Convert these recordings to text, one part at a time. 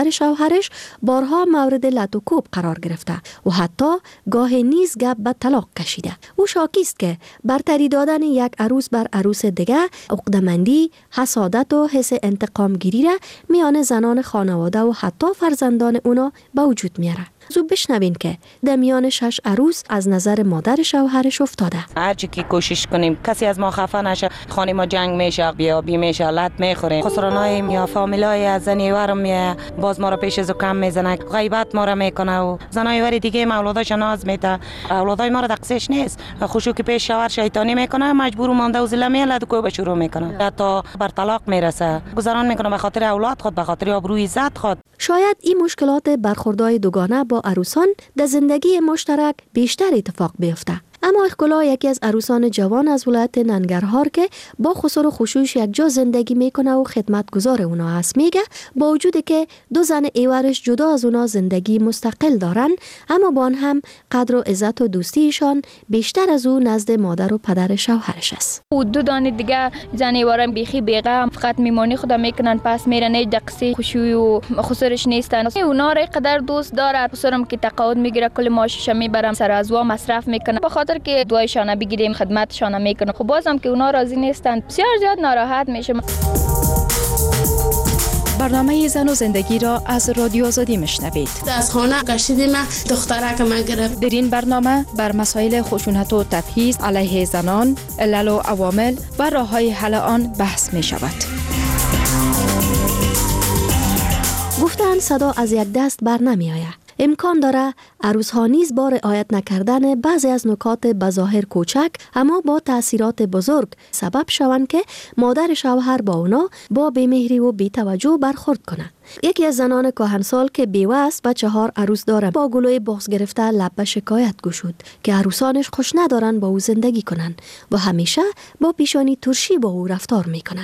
شوهرش بارها مورد لط و کوب قرار گرفته و حتی گاه نیز گپ به طلاق کشیده. او شاکی است که برتری دادن یک عروس بر عروس دیگه عقده‌مندی، حسادت و حس انتقام گیری را میان زنان خانواده و حتی فرزندان اونا به وجود میاره. زو بشنوین که در میان 6 عروس از نظر مادر شوهرش افتاده. هرچی که کوشش کنیم کسی از ما خفه نشه، خانه ما جنگ میشه، بیابی میشه، لط میخوریم، خسرانای یا فامیلای از زنی ورم میه، باز ما را پیش زکام میزنه، غیبت ما را میکنه و زنای ور دیگه اولاداش ناز میده، اولادای ما را دقسش نیست، خوشو که پیش شوهر شیطانی میکنه، مجبور مانده و ذله میلد و کوب شروع میکنه، حتی بر طلاق میرسه، گذران میکنه به خاطر اولاد خود، به خاطر آبروی عزت خود. شاید این مشکلات برخوردهای دوگانه با عروسان در زندگی مشترک بیشتر اتفاق بیفته. اما اخگلا یکی از عروسان جوان از ولایت ننگرهار که با خسر و خشوش یک جا زندگی میکنه و خدمتگزار اونا هست میگه با وجودی که دو زن ایورش جدا از اونا زندگی مستقل دارن، اما با آن هم قدر و عزت و دوستیشان بیشتر از او نزد مادر و پدر شوهرش است. و دو دانه دیگه زن ایوارم بیخی بیغم، فقط میمانی خدا میکنن، پس میرن، هیچ دقسی خوشوی و خسرش نیستن. اونا را قدر دوست داره، خسرم که تقاعد میگیره کل ماشش میبرم سر از وا مصرف میکنه، بخاطر که دوایشان بگیریم خدمتشان میکنه. خب بازم که اونا راضی نیستن، بسیار زیاد ناراحت میشه. برنامه زن و زندگی را از رادیو آزادی میشنوید. از خانه کشیدیم، دخترک ما گرفت. در این برنامه بر مسائل خشونت و تبعیض علیه زنان، علل و عوامل و راه‌های حل آن بحث می شود. گفتن صدا از یک دست بر نمی آید. امکان داره عروس ها نیز با رعایت نکردن بعضی از نکات بظاهر کوچک اما با تأثیرات بزرگ سبب شوند که مادر شوهر با اونا با بی‌مهری و بی‌توجه برخورد کنه. یکی از زنان کهنسال که بیوه است و 4 عروس داره با گلوی بغض گرفته لب به شکایت گشود که عروسانش خوش ندارن با او زندگی کنن و همیشه با پیشانی ترشی با او رفتار میکنن.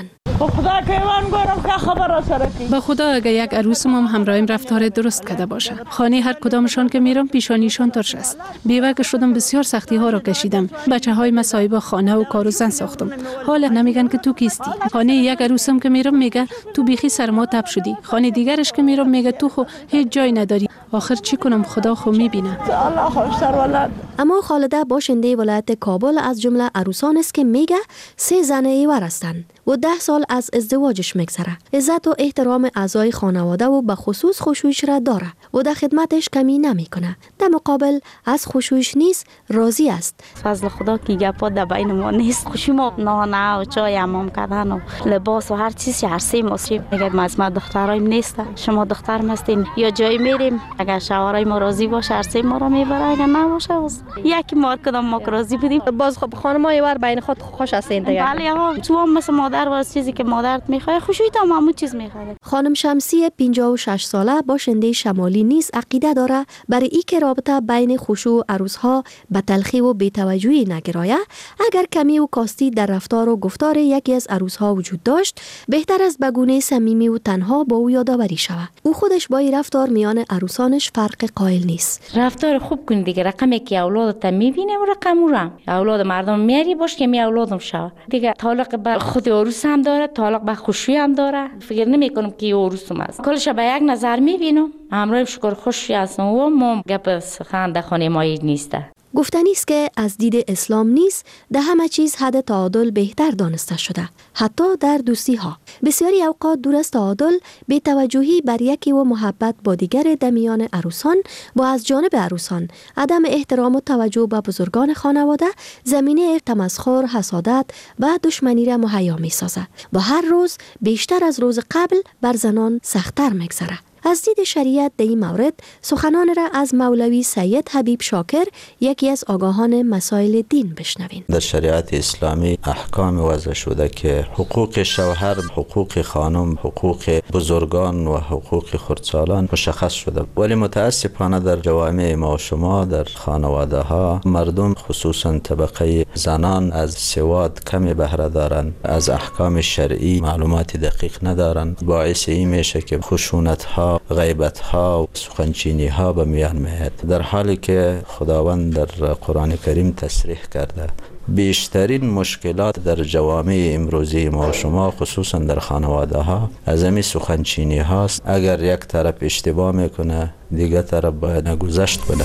به خدا اگه یک عروسم همراهیم رفتار درست کرده باشه، خانه هر کدامشان که میرم پیشانیشان ترش است. بیوه که شدم بسیار سختی ها را کشیدم، بچهای مصائب خانه و کار و زن ساختم. حالا نمیگن که تو کیستی. خانه یک عروسم که میرم میگه تو بیخی سر ما تب شدی، خانه دیگرش که میرم میگه تو خو هیچ جای نداری. آخر چی کنم؟ خدا خو میبینه. اما خالده باشنده ولایت کابل از جمله عروسان است که میگه 3 زن ایور هستند و 10 سال از ازدواجش میگذره. عزت و احترام اعضای خانواده و به خصوص خشوعش را داره و در خدمتش کمی نمیکنه. در مقابل از خشوعش نیز راضی است. فضل خدا که گپا در بین ما نیست. خوشی ما نانه و چای حمام کردن و لباس و هر چیزی هر سه مصرف. میگه ما دخترایم نیست، شما دخترم هستین، یا جای میریم اگر شوهرای ما راضی باشه هر سه ما را میبره، اگر نباشه یکی مار کدام ما راضی بودیم. باز خب خانمای ور بین خود خوش هستین دیگه. بله ها، تو هم مثل مادر واسه چیزی که مادرت میخواد خوشی تا همون چیز میخواد. خانم شمسی 56 ساله باشنده شمالی نیز عقیده داره برای این که رابطه بین خشوع و عروسها به تلخی و بی‌توجهی نگرایه. اگر کمی و کاستی در رفتار و گفتار یکی از عروسها وجود داشت، بهتر است به گونه صمیمی و تنها با او یادآوری شود. او خودش با این رفتار میان عروسانش فرق قائل نیست. رفتار خوب کن دیگه، رقمی که اولادت میبینه و رقم رو اولاد مردم میاری باش که می اولادم شود دیگه. تعلق به خود عروس هم داره، تعلق به خوشی هم داره. فکر نمی کنم که عروسم است، کلش به یک نظر میبینم. همراه شکر خوشی هستم و ما گپ سخن در خانه ما نیسته. گفتنی است که از دید اسلام نیز در همه چیز حد تعادل بهتر دانسته شده، حتی در دوستی ها. بسیاری اوقات دور از تعادل، بی‌توجهی بر یکی و محبت با دیگر در میان عروسان و از جانب عروسان عدم احترام و توجه به بزرگان خانواده زمینه تمسخر، حسادت و دشمنی را مهیا می سازد و هر روز بیشتر از روز قبل بر زنان سخت‌تر می‌گذرد. از دید شریعت در این مورد سخنان را از مولوی سید حبیب شاکر، یکی از آگاهان مسائل دین، بشنوین. در شریعت اسلامی احکام وضع شده که حقوق شوهر، حقوق خانم، حقوق بزرگان و حقوق خردسالان مشخص شده، ولی متاسفانه در جوامع ما و شما در خانواده ها مردم خصوصا طبقه زنان از سواد کمی بهره دارند، از احکام شرعی معلومات دقیق ندارند. باعث این میشه که خشونت ها، غیبت ها و سخنچینی ها به میان میاد، در حالی که خداوند در قرآن کریم تصریح کرده بیشترین مشکلات در جوامع امروزی ما و شما خصوصا در خانواده ها از همین سخنچینی هاست. اگر یک طرف اشتباه میکنه دیگه طرف باید نگذشت کنه.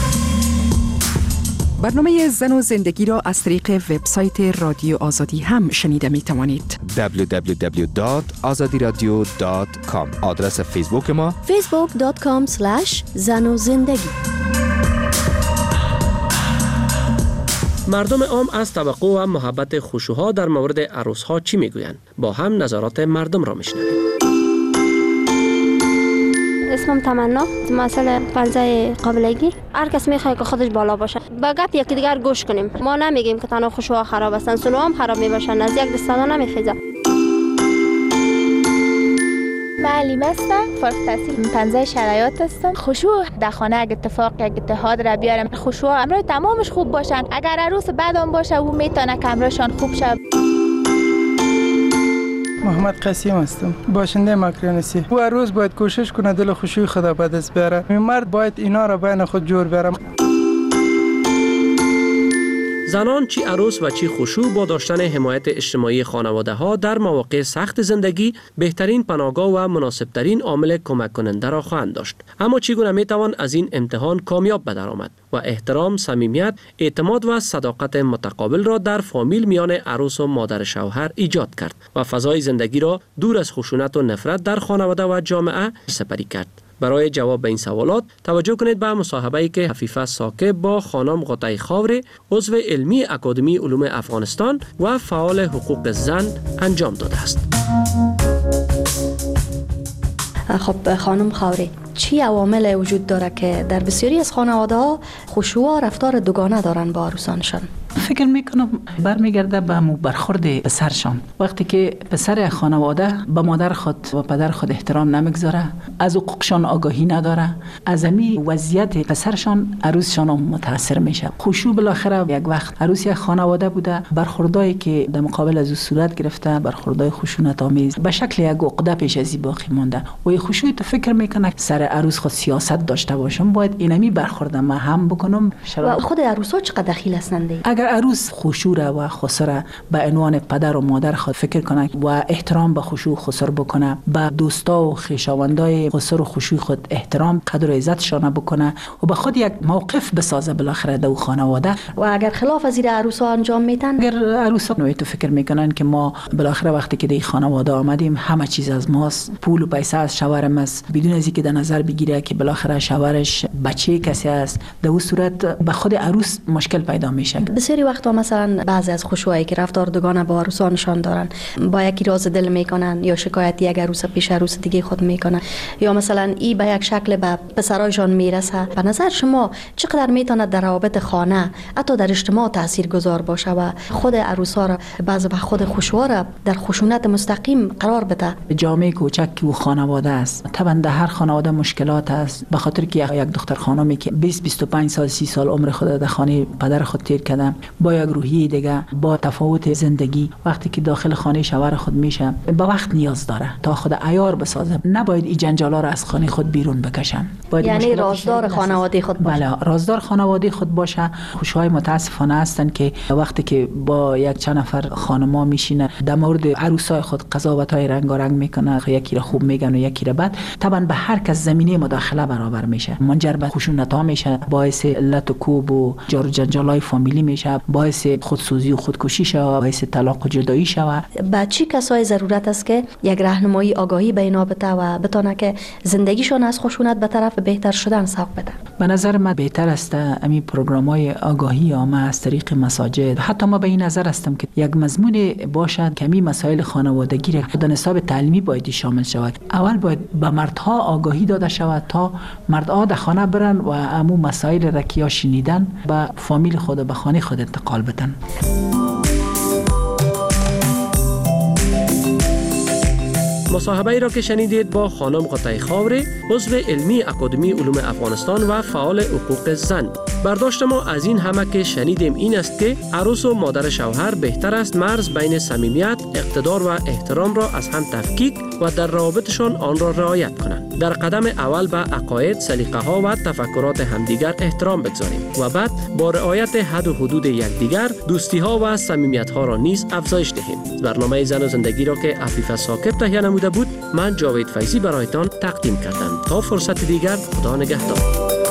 برنامه زن و زندگی را از طریق وبسایت رادیو آزادی هم شنیده می توانید. www.azadiradio.com. آدرس فیسبوک ما facebook.com/zanozindagi. مردم عام از توقع و محبت خشوها در مورد عروس‌ها چی میگویند؟ با هم نظرات مردم را میشنویم. اسمم تمنا، مسئله پنجه قابلگی. هر کس میخواد که خودش بالا باشه. با گپ یکی دیگر گوش کنیم. ما نمیگیم که تنها خشوها خراب هستن، سنوها هم خراب میباشن. از یک دستانا نمیخیزه. معلم هستم، فارغ التحصیل، پنجه شرایط هستم. خشوع در خانه اگه اتفاق یک اتحاد را بیارم، خشوع امروز تمامش خوب باشن. اگر عروس بعدم باشه او میتونه کمرشان خوب شه. محمد قاسم هستم، باشنده مکرانسی. او روز باید کوشش کنه دل خوشی خدا به دست بیاره. مرد باید اینا را بین خود جور بیاره. زنان چی عروس و چی خشوع با داشتن حمایت اجتماعی خانواده ها در مواقع سخت زندگی بهترین پناهگاه و مناسبترین عامل کمک کننده را خواهند داشت. اما چگونه می توان از این امتحان کامیاب به در آمد و احترام، صمیمیت، اعتماد و صداقت متقابل را در فامیل میان عروس و مادر شوهر ایجاد کرد و فضای زندگی را دور از خشونت و نفرت در خانواده و جامعه سپری کرد؟ برای جواب به این سوالات توجه کنید به مصاحبه‌ای که حفیفه ساکب با خانم قطعی خاوری، عضو علمی اکادمی علوم افغانستان و فعال حقوق زن انجام داده است. خب خانم خاوری، چی عوامل وجود داره که در بسیاری از خانواده‌ها خشوع و رفتار دوگانه دارن با عروسانشان؟ فکر میکنم برمیگرده به برخورد پسرشان. وقتی که پسر خانواده به مادر خود و پدر خود احترام نمیگذاره، از حقوقشان آگاهی نداره، از همین وضعیت پسرشان عروسشان متاثر میشه. خشوع بالاخره یک وقت عروس یک خانواده بوده، برخوردایی که در مقابل از او صورت گرفته برخوردای خشونت آمیز به شکل یک عقده پیش از این باقی مونده. و خشوع تو فکر میکنه سر عروس خود سیاست داشته باشم، باید اینمی برخورد ما هم بکنم. و خود عروسا چقدر دخیل هستند؟ اگر عروس خشوع و خسر به عنوان پدر و مادر خود فکر کنه و احترام به خشوع خسر بکنه، به دوستا و خویشاوندای خسر و خشوع خود احترام قدر و عزتشان بکنه و به خود یک موقف بسازه بالاخره در خانواده. و اگر خلاف از این عروسا انجام میدن، اگر عروسا نوعی تو فکر میکنن که ما بالاخره وقتی که در خانواده آمدیم همه چیز از ماست، پول و پیسه از شوهرم است، بدون از اینکه در نظر بگیره که بالاخره شوهرش بچه کسی است، در اون صورت به خود عروس مشکل پیدا میشه. بسیاری وقتا مثلا بعضی از خشوعی که رفتار دوگانه با عروسانشان دارن، با یکی راز دل میکنن یا شکایت یک عروس پیش عروس دیگه خود میکنن، یا مثلا ای به یک شکل به پسرایشان میرسه. به نظر شما چقدر میتونه در روابط خانه حتی در اجتماع تاثیرگذار باشه و خود عروسا را بعضی وقت خود خشوع را در خشونت مستقیم قرار بده؟ جامعه کوچک و خانواده است. طبعا در هر خانواده مشکلات است، به خاطر که یک دختر خانمی که 20-25 سال 30 سال عمر خود در خانه پدر خود تیر کرده، با یک روحیه دیگه، با تفاوت زندگی، وقتی که داخل خانه شوهر خود میشه به وقت نیاز داره تا خود عیار بسازه. نباید این جنجالا را از خانه خود بیرون بکشن. یعنی رازدار خانواده خود باشه. بله، رازدار خانواده خود باشه. خشوعای متاسفانه هستن که وقتی که با یک چند نفر خانما میشینه در مورد عروسای خود قضاوتای رنگارنگ میکنه، یکی را خوب میگن و یکی را بد، طبعا به هر کس زمینه مداخله برابر میشه، منجر به خشونت ها میشه، باعث لط و کوب و جار و جنجالای فامیلی میشه، باعث خودسوزی و خودکشی شود، باعث طلاق و جدایی شود. با چی کسای ضرورت است که یک راهنمایی آگاهی به اینا بده و بتونه که زندگیشون از خشونت به طرف بهتر شدن سوق بده؟ به نظر من بهتر است همین پروگرام‌های آگاهی عامه از طریق مساجد. حتی ما به این نظر هستم که یک مضمون باشد که همین مسائل خانوادگی را در نصاب تعلیمی باید شامل شود. اول باید به مردها آگاهی داده شود تا مردها در خانه برن و همو مسائل را که شنیدن به فامیل خود و به خانه خود انتقال بدن. مصاحبه را که شنیدید با خانم قطعی خاوری، عضو علمی اکادمی علوم افغانستان و فعال حقوق زن. برداشت ما از این همه که شنیدیم این است که عروس و مادر شوهر بهتر است مرز بین صمیمیت، اقتدار و احترام را از هم تفکیک و در روابطشان آن را رعایت کنند. در قدم اول به عقاید، سلیقه ها و تفکرات همدیگر احترام بگذاریم و بعد با رعایت حد و حدود یکدیگر دوستی ها و صمیمیت ها را نیز افزایش دهیم. برنامه زن و زندگی را که عفیف ثاقب تهیه نموده بود، من جاوید فیضی برایتان تقدیم کردم. تا فرصت دیگر، خدا نگهدار.